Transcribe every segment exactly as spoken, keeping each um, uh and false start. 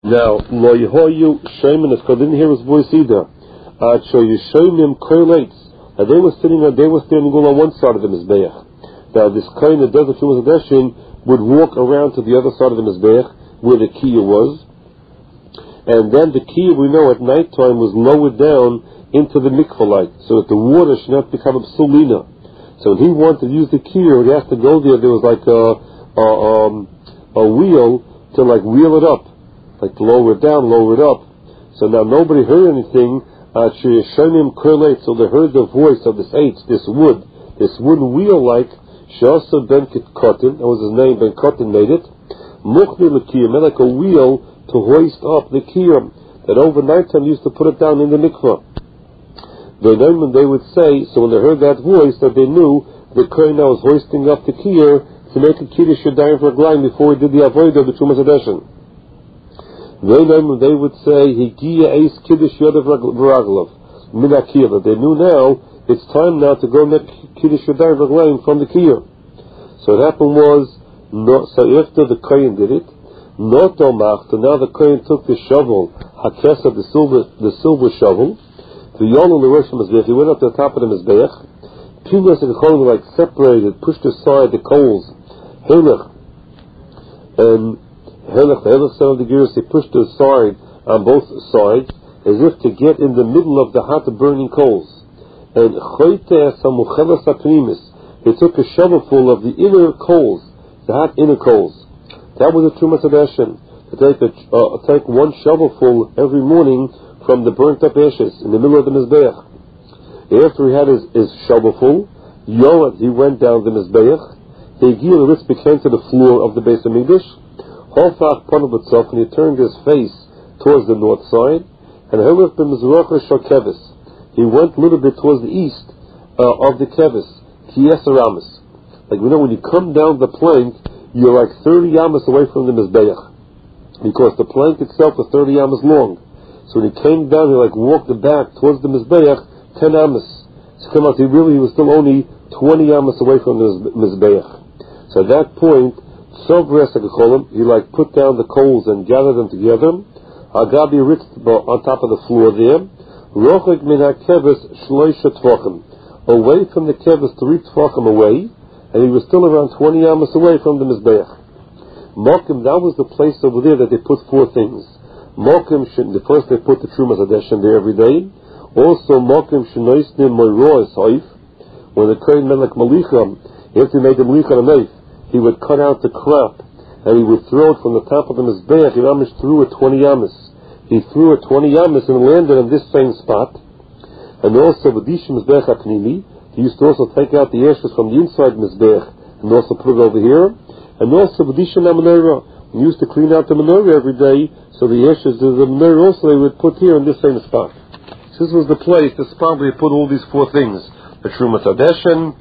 Now, lo yehoyu shayman, because they didn't hear his voice either. Ad sho yishayim korelates, and they were sitting, they were standing all on one side of the mizbeach. Now, this kohen that does the Trumas Hadeshin would walk around to the other side of the mizbeach where the kiyah was, and then the kiyah, we know, at night time was lowered down into the mikvah light, so that the water should not become a psulina. So when he wanted to use the kiyah, he has to go there. There was like a a, um, a wheel to like wheel it up. Like to lower it down, lower it up. So now nobody heard anything. Uh, so they heard the voice of this H, this wood, this wooden wheel like Shasa Ben Kotin, that was his name, Ben Kotin made it. Mukhni l'kiyah, made like a wheel to hoist up the kiyah, that overnight time used to put it down in the mikvah. They then they would say, so when they heard that voice, that they knew the kohen now was hoisting up the kiyah to make a kiddush yadayim for a glaim before he did the avodah of the Trumas Hadeshin. They they would say, Higiya Eis Kiddush Yodav V'Raglov, Min HaKiyah. They knew now, it's time now to go make Kiddush Yodayim V'Raglayim from the Kiyah. So what happened was, no, so after the Kohen did it, not Domach, so now the Kohen took the shovel, Hakesa, the silver, the silver shovel, the Yonah the Rosh Mizbeach, he went up to the top of the Mizbeach, Pinas and the Kohen were like separated, pushed aside the coals, Helech, and Helech, the other side of the gears, they pushed aside on both sides, as if to get in the middle of the hot burning coals. And they took a shovelful of the inner coals, the hot inner coals. That was a Trumas Hadeshin. To take, a, uh, take one shovelful every morning from the burnt up ashes in the middle of the Mizbeach. After he had his, his shovelful, Yoad, he went down the Mizbeach. The Gil became to the floor of the Beis Hamikdash. Holfach Panav itself, and he turned his face towards the north side, and Helech ben Mizracha Shokevis. He went a little bit towards the east uh, of the Kevis, Kiyes Aramis. Like we know, when you come down the plank, you're like thirty yamas away from the Mizbeach, because the plank itself is thirty yamas long. So when he came down, he like walked back towards the Mizbeach, ten yamas. So come out, he really he was still only twenty yamas away from the Mizbeach. So at that point, he like put down the coals and gathered them together. Agabi ritz on top of the floor there. Rochik min hakeves shloisha tvachim, away from the keves three tvachim away, and he was still around twenty yamas away from the mizbeach. Mokim, that was the place over there that they put four things. Mokim, the first they put the Trumas Hadeshin there every day. Also Mokim shenoisnim moirois haif, when the kohen made like malicha, after he made the malicha on a knife, he would cut out the crop, and he would throw it from the top of the mizbeach. He almost threw it twenty yamas. He threw it twenty yamas and landed in this same spot. And also, v'dishim mizbeach hapnimi, he used to also take out the ashes from the inside mizbeach and also put it over here. And also, v'dishim ha-menorah, he used to clean out the menorah every day, so the ashes of the menorah also they would put here in this same spot. So this was the place, the spot where he put all these four things: the Trumas Hadeshin,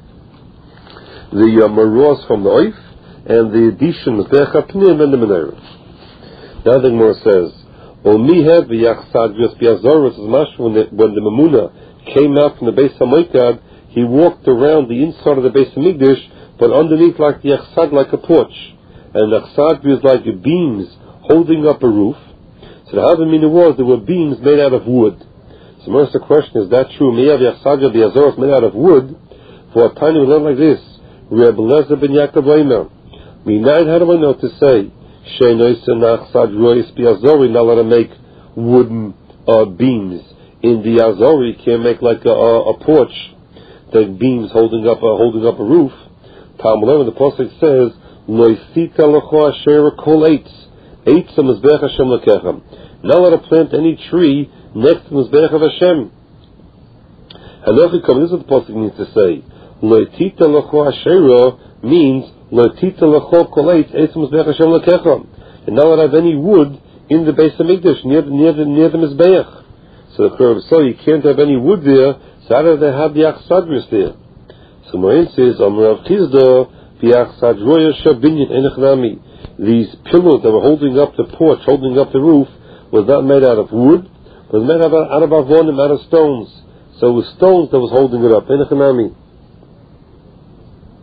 the uh, maros from the oif, and the addition of the chapnim and the menorah. Now the Gemara says, "Omihev v'yachsadrius biazoros is mash when the when the Mamuna came out from the Beis Hamikdash, he walked around the inside of the Beis Hamikdash, but underneath like the yachsad, like a porch, and the yachsad was like beams holding up a roof. So the havamina was there were beams made out of wood. So the question is, that true? Mihev yachsadrius biazoros made out of wood? For a tiny learn like this. Reb Lezer ben Yaakov Omer. Minayin, how do I know to say? Sheinoisa nachsad rois biazori, not let him make wooden uh, beams. In the Azori, you can't make like a, a, a porch, the beams holding up a, holding up a roof. Talmud eleven, the Pasuk says, Loisita lecho asher kol eitz, eitz ha-mizbeach Hashem lekechem. Not let him plant any tree next to the mizbeach of Hashem. Hanochi, this is what the Pasuk needs to say. Loitita lecho asher means Loitita lecho kol eitz, eitz ha-mizbeach Hashem lekechem. And not let have any wood in the Beis Hamikdash near the near the near the mizbeach. So the Kurv so you can't have any wood there, so how do they have the achsadris there? So Morin says, Amar Rav Chizda, the achsadroya shabinyan enechnami. These pillars that were holding up the porch, holding up the roof, was not made out of wood, but was made out of, out of avonim, out of stones. So it was stones that was holding it up, enechnami.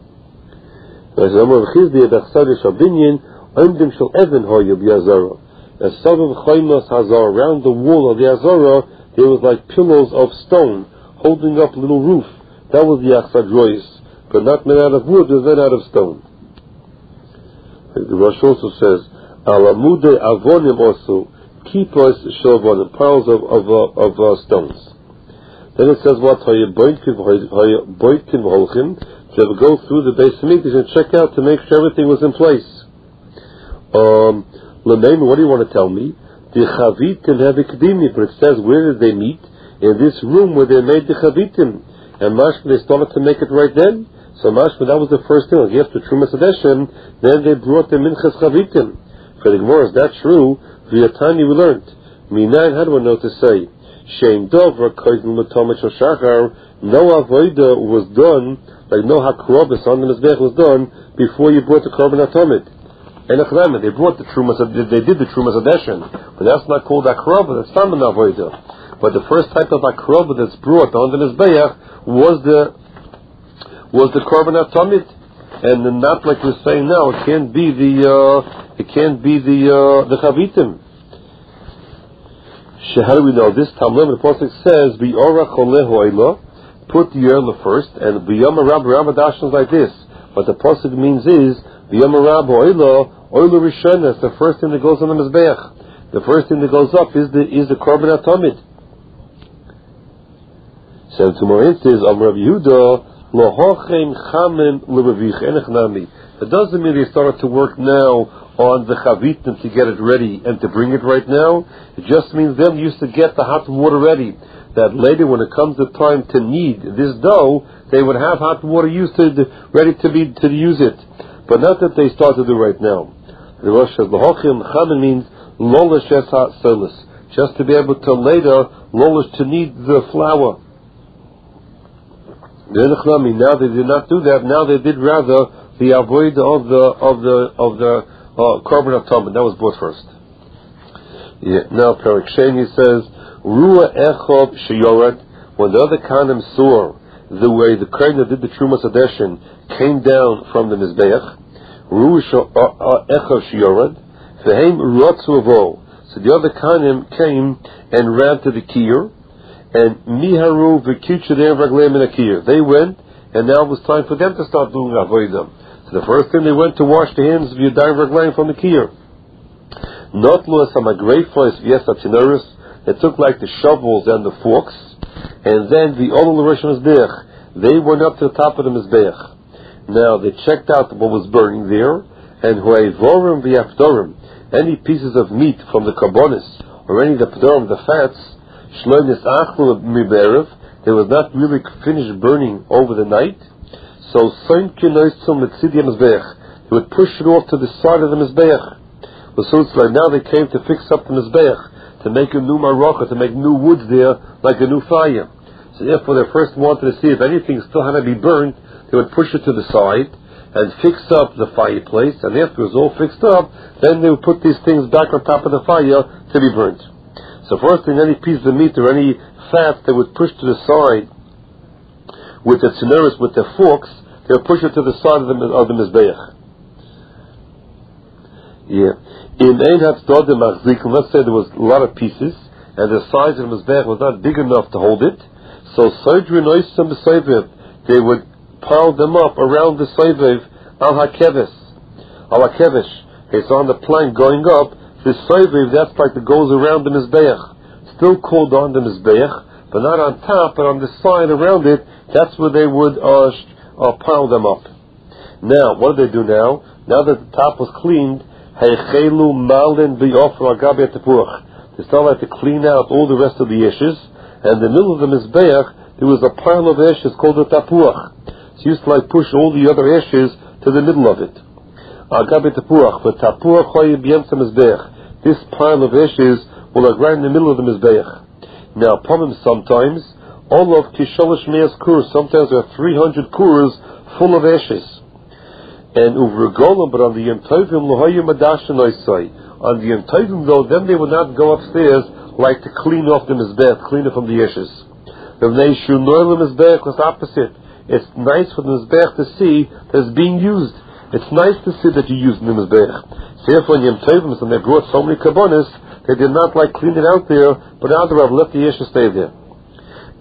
So Amar Rav Chizda, the achsadroya shabinyan, oimdim shel even hoya biazara. As Sodom Chaymas Hazar, around the wall of the Hazara, there was like pillars of stone holding up a little roof. That was the Achsadrois, but not made out of wood, it was made out of stone. The Rosh also says, Alamude Avonim also, Kipos Shalvonim, piles of, of, uh, of uh, stones. Then it says what? Hayaboitkin V'holchim, to go through the Beis Hamikdash and check out to make sure everything was in place. Um, L'meim, what do you want to tell me? The Chavitim have Ikdimi, but it says where did they meet? In this room where they made the Chavitim. And mashma, they started to make it right then. So mashma, that was the first thing. Like after Trumas Hadeshen, then they brought the Minchas Chavitim. For the Gemara, is that true? V'yatani we learned. Minan, how do I know to say? Shein Dover Koydin Matomach Shachar. No avoida was done, like no hakrobis on the mizbech was done before you brought the korban atomid. And they brought the trumas, they did the trumas adeshin, but that's not called akrobah. That's not an avoida. But the first type of akrobah that's brought on the mizbech was the was the korban atomid, and not like we're saying now. It can't be the uh, it can't be the uh, the chavitim. How do we know this? Tamlim, the pasuk says, "Bi'ora cholehu oila." Put the Yerla first, and B'yom Rab Ramadash is like this. What the pasuk means is B'yom Rab Oila Oila Rishon. That's the first thing that goes on the mizbeach. The first thing that goes up is the is the korban atomid. So tomorrow it says Amar Rabbi Yehuda Lohochem Chamim L'Ravich Enechnami. It doesn't mean they started to work now on the chavitim to get it ready and to bring it right now. It just means them used to get the hot water ready. That later, when it comes the time to knead this dough, they would have hot water used to ready to be to use it, but not that they start to do right now. The Rosh says L'hochim Chamin means lolish esha solis, just to be able to later lolish to knead the flour. Now they did not do that. Now they did rather the avoid of the of the of the uh, korban atomid that was brought first. Yeah. Now Perik Sheni says. Ruah Echob Sheyorat, when the other Kanim saw the way the Kohen did the Trumas Hadeshin came down from the Mizbeach, Ruah Echob Sheyorat, Vehem Rotzu Avo. So the other Kanim came and ran to the Kir, and Miharu V'Kichadeh Ragleim in a Kir. They went, and now it was time for them to start doing Avodah. So the first thing they went to wash the hands of Yadayim Ragleim from the Kir. Not Luas Hamagreifos V'Yesat They took like the shovels and the forks, and then the Olul Rosh Mizbeach, they went up to the top of the Mizbeach. Now they checked out what was burning there, and Huayvorim v'Yafdorim, any pieces of meat from the karbonis, or any of the pdorim, the fats, Shloimis Achlu Miberev, they was not really finished burning over the night. So Soin Kinoisum Mitzidya Mizbeach, they would push it off to the side of the Mizbeach. So it's like now they came to fix up the Mizbeach, to make a new marocha, to make new woods there, like a new fire. So therefore they first wanted to see if anything still had to be burned, they would push it to the side and fix up the fireplace, and after it was all fixed up, then they would put these things back on top of the fire to be burnt. So first thing, any piece of meat or any fat they would push to the side with the tzineris, with the forks, they would push it to the side of the, of the mizbeach. Yeah. In Ein Hatzdod Machzikim, let's say there was a lot of pieces, and the size of the mizbech was not big enough to hold it, so Soidrin Oisam B'Soivev, they would pile them up around the Soivev Al HaKeves, Al HaKevesh. It's on the plank going up, the Soivev, that's like it goes around the mizbech, still called on the mizbech, but not on top, but on the side around it, that's where they would uh, uh, pile them up. Now, what do they do now? Now that the top was cleaned, They started to clean out all the rest of the ashes, and in the middle of the mizbeach there was a pile of ashes called a tapuach. So you used to like push all the other ashes to the middle of it. This pile of ashes will like right in the middle of the mizbeach. Now, pomim sometimes all of kisholish meas kurs. Sometimes there are three hundred kurs full of ashes. And uvregolim, but on the Yom Tovim lohayu madashin oisai. On the Yom Tovim though, then they would not go upstairs like to clean off the mizbech, clean it from the ashes. The Vnei Shunoy mizbech was opposite. It's nice for the mizbech to see that it's being used. It's nice to see that you're using the mizbech. Therefore, in Yom Tovim, when they brought so many kabbonis, they did not like clean it out there, but Adrav left the ashes stay there.